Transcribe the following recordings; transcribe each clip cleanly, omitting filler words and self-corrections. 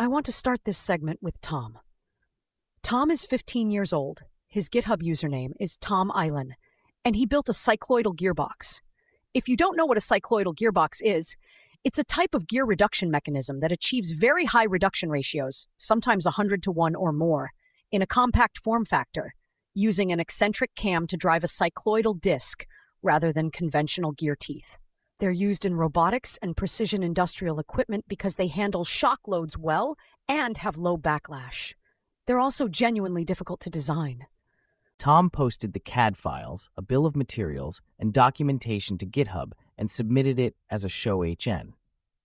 I want to start this segment with Tom. Tom is 15 years old. His GitHub username is Tom Island, and he built a cycloidal gearbox. If you don't know what a cycloidal gearbox is, it's a type of gear reduction mechanism that achieves very high reduction ratios, sometimes 100 to 1 or more, in a compact form factor, using an eccentric cam to drive a cycloidal disc rather than conventional gear teeth. They're used in robotics and precision industrial equipment because they handle shock loads well and have low backlash. They're also genuinely difficult to design. Tom posted the CAD files, a bill of materials, and documentation to GitHub and submitted it as a show HN.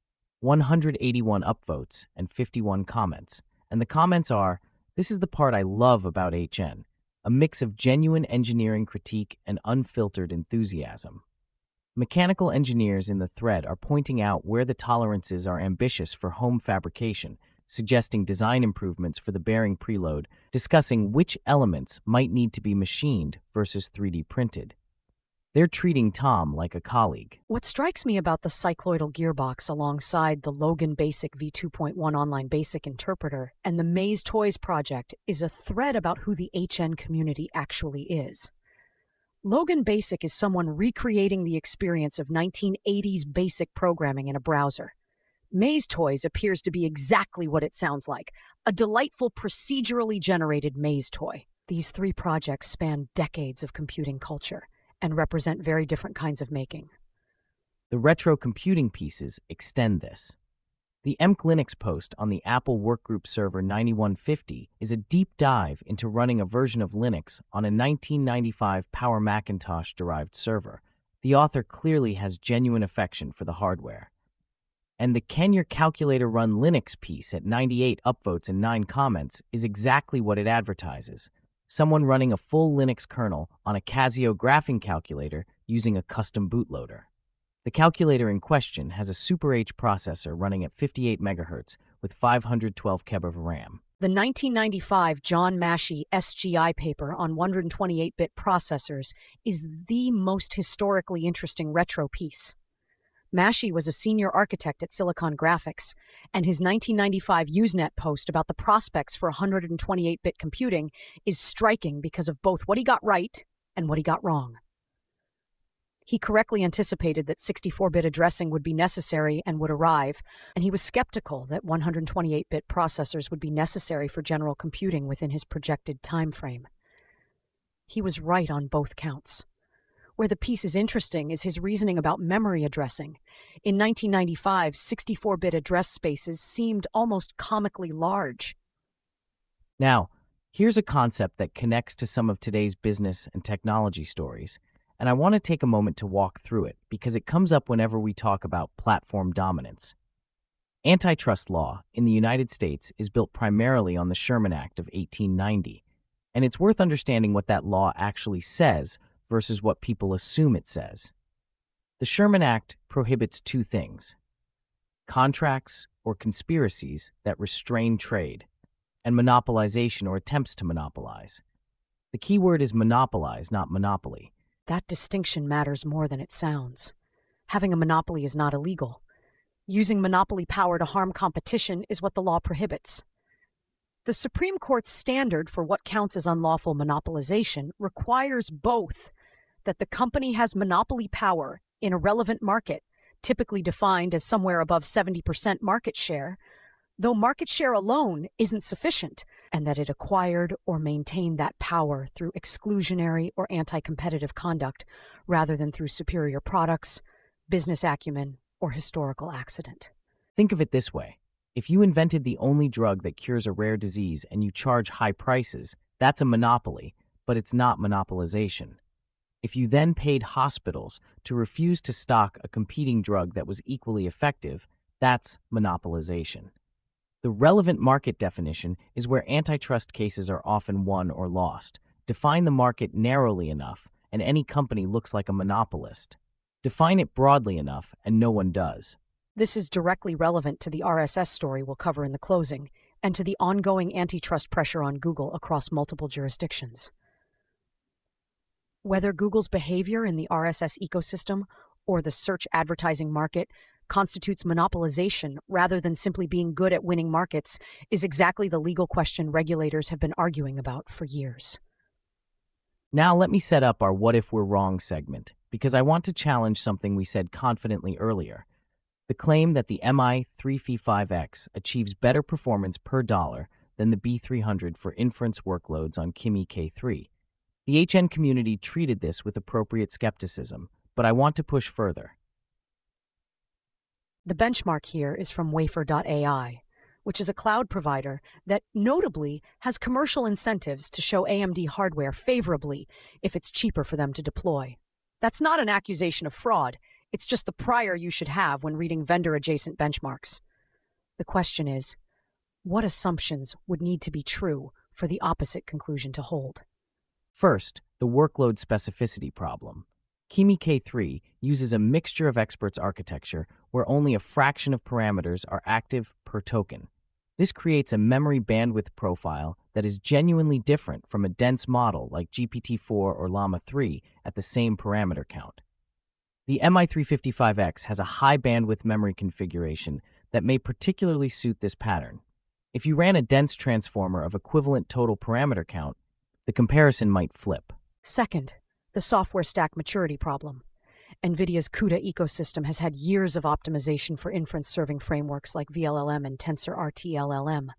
181 upvotes and 51 comments. And the comments are, "This is the part I love about HN, a mix of genuine engineering critique and unfiltered enthusiasm." Mechanical engineers in the thread are pointing out where the tolerances are ambitious for home fabrication, suggesting design improvements for the bearing preload, discussing which elements might need to be machined versus 3D printed. They're treating Tom like a colleague. What strikes me about the cycloidal gearbox alongside the Logan Basic v2.1 online basic interpreter and the Maze Toys project is a thread about who the HN community actually is. Logan Basic is someone recreating the experience of 1980s basic programming in a browser. Maze Toys appears to be exactly what it sounds like, a delightful procedurally generated maze toy. These three projects span decades of computing culture and represent very different kinds of making. The retro computing pieces extend this. The MKLinux post on the Apple Workgroup server 9150 is a deep dive into running a version of Linux on a 1995 Power Macintosh-derived server. The author clearly has genuine affection for the hardware. And the Can Your Calculator Run Linux piece at 98 upvotes and 9 comments is exactly what it advertises. Someone running a full Linux kernel on a Casio graphing calculator using a custom bootloader. The calculator in question has a Super H processor running at 58 MHz with 512 KB of RAM. The 1995 John Massey SGI paper on 128-bit processors is the most historically interesting retro piece. Massey was a senior architect at Silicon Graphics, and his 1995 Usenet post about the prospects for 128-bit computing is striking because of both what he got right and what he got wrong. He correctly anticipated that 64-bit addressing would be necessary and would arrive, and he was skeptical that 128-bit processors would be necessary for general computing within his projected time frame. He was right on both counts. Where the piece is interesting is his reasoning about memory addressing. In 1995, 64-bit address spaces seemed almost comically large. Now, here's a concept that connects to some of today's business and technology stories, and I want to take a moment to walk through it because it comes up whenever we talk about platform dominance. Antitrust law in the United States is built primarily on the Sherman Act of 1890, and it's worth understanding what that law actually says versus what people assume it says. The Sherman Act prohibits two things: contracts or conspiracies that restrain trade, and monopolization or attempts to monopolize. The key word is monopolize, not monopoly. That distinction matters more than it sounds. Having a monopoly is not illegal. Using monopoly power to harm competition is what the law prohibits. The Supreme Court's standard for what counts as unlawful monopolization requires both that the company has monopoly power in a relevant market, typically defined as somewhere above 70% market share, though market share alone isn't sufficient, and that it acquired or maintained that power through exclusionary or anti-competitive conduct rather than through superior products, business acumen, or historical accident. Think of it this way. If you invented the only drug that cures a rare disease and you charge high prices, that's a monopoly, but it's not monopolization. If you then paid hospitals to refuse to stock a competing drug that was equally effective, that's monopolization. The relevant market definition is where antitrust cases are often won or lost. Define the market narrowly enough, and any company looks like a monopolist. Define it broadly enough, and no one does. This is directly relevant to the RSS story we'll cover in the closing, and to the ongoing antitrust pressure on Google across multiple jurisdictions. Whether Google's behavior in the RSS ecosystem or the search advertising market constitutes monopolization rather than simply being good at winning markets is exactly the legal question regulators have been arguing about for years. Now let me set up our What If We're Wrong segment, because I want to challenge something we said confidently earlier. The claim that the MI355X achieves better performance per dollar than the B300 for inference workloads on Kimi K3. The HN community treated this with appropriate skepticism, but I want to push further. The benchmark here is from Wafer.ai, which is a cloud provider that notably has commercial incentives to show AMD hardware favorably if it's cheaper for them to deploy. That's not an accusation of fraud. It's just the prior you should have when reading vendor-adjacent benchmarks. The question is, what assumptions would need to be true for the opposite conclusion to hold? First, the workload specificity problem. Kimi K3 uses a mixture of experts architecture where only a fraction of parameters are active per token. This creates a memory bandwidth profile that is genuinely different from a dense model like GPT-4 or Llama 3 at the same parameter count. The MI355X has a high bandwidth memory configuration that may particularly suit this pattern. If you ran a dense transformer of equivalent total parameter count, the comparison might flip. Second, the software stack maturity problem. NVIDIA's CUDA ecosystem has had years of optimization for inference-serving frameworks like VLLM and TensorRT-LLM.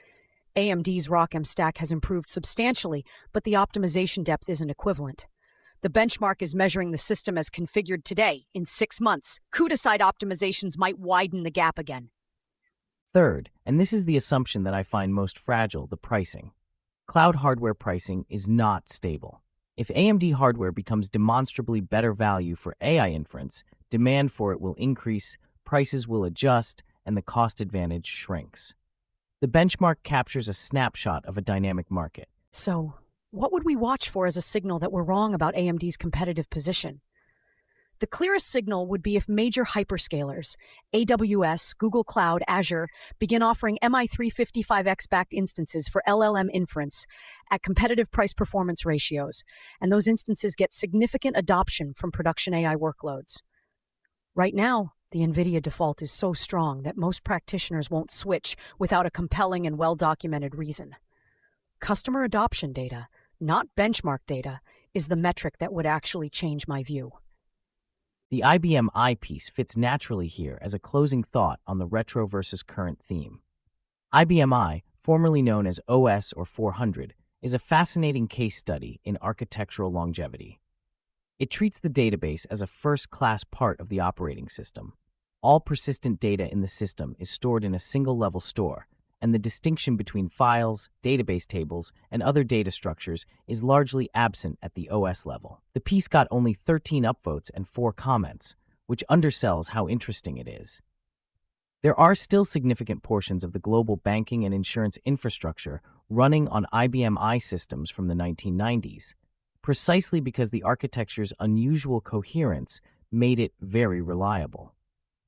AMD's ROCm stack has improved substantially, but the optimization depth isn't equivalent. The benchmark is measuring the system as configured today. In 6 months, CUDA-side optimizations might widen the gap again. Third, and this is the assumption that I find most fragile, the pricing. Cloud hardware pricing is not stable. If AMD hardware becomes demonstrably better value for AI inference, demand for it will increase, prices will adjust, and the cost advantage shrinks. The benchmark captures a snapshot of a dynamic market. So, what would we watch for as a signal that we're wrong about AMD's competitive position? The clearest signal would be if major hyperscalers, AWS, Google Cloud, Azure, begin offering MI355X-backed instances for LLM inference at competitive price-performance ratios, and those instances get significant adoption from production AI workloads. Right now, the NVIDIA default is so strong that most practitioners won't switch without a compelling and well-documented reason. Customer adoption data, not benchmark data, is the metric that would actually change my view. The IBM I piece fits naturally here as a closing thought on the retro versus current theme. IBM I, formerly known as OS or 400, is a fascinating case study in architectural longevity. It treats the database as a first-class part of the operating system. All persistent data in the system is stored in a single-level store, and the distinction between files, database tables, and other data structures is largely absent at the OS level. The piece got only 13 upvotes and 4 comments, which undersells how interesting it is. There are still significant portions of the global banking and insurance infrastructure running on IBM I systems from the 1990s, precisely because the architecture's unusual coherence made it very reliable.